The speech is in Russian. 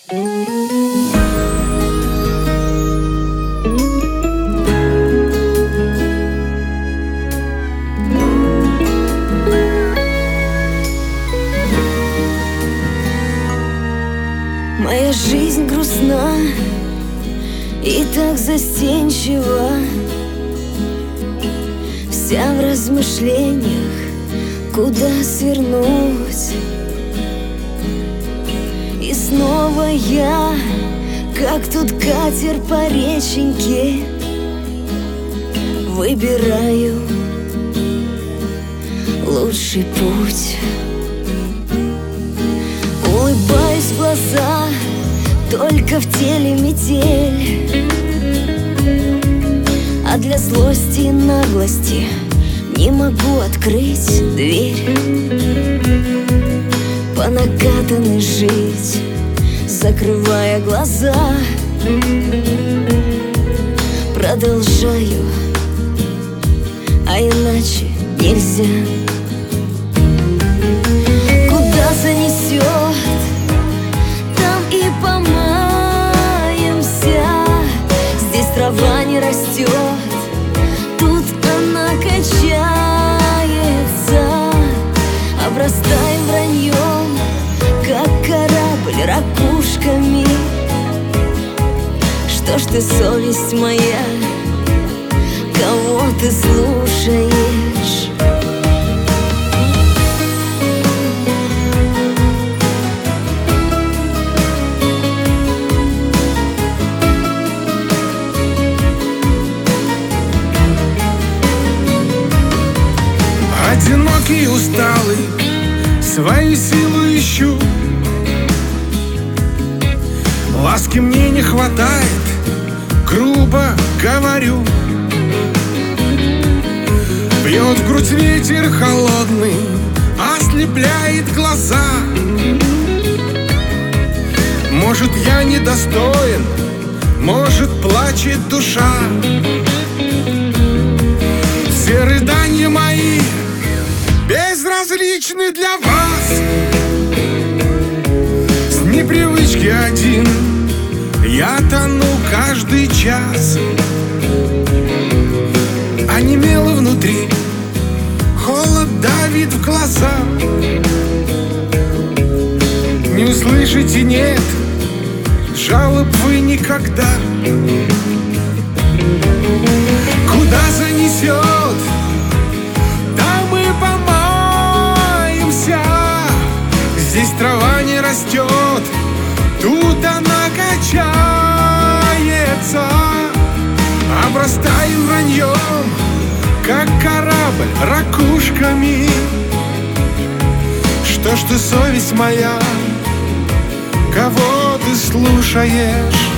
Моя жизнь грустна и так застенчива, вся в размышлениях, куда свернуть. И снова я, как тут катер по реченьке, выбираю лучший путь. Улыбаюсь в глаза, только в теле метель, а для злости и наглости не могу открыть дверь. По накатанной жить, закрывая глаза, продолжаю, а иначе нельзя. Куда занесет, там и помаемся. Здесь трава не растет, тут она качается. Обрастаем враньем, как корабль ракушками. Что ж ты, совесть моя, кого ты слушаешь? Одинокий и усталый, свою силу ищу. Ласки мне не хватает, грубо говорю. Бьет в грудь ветер холодный, ослепляет глаза. Может, я недостоин, может, плачет душа. Все рыдания мои безразличны для вас. С непривычки один я тону каждый час. Онемело внутри, холод давит в глаза. Не услышите, нет, жалоб вы никогда. Куда занесет, там и помаемся. Здесь трава не растет, тут она качается. Обрастаем враньем, как корабль ракушками. Что ж ты, совесть моя, кого ты слушаешь?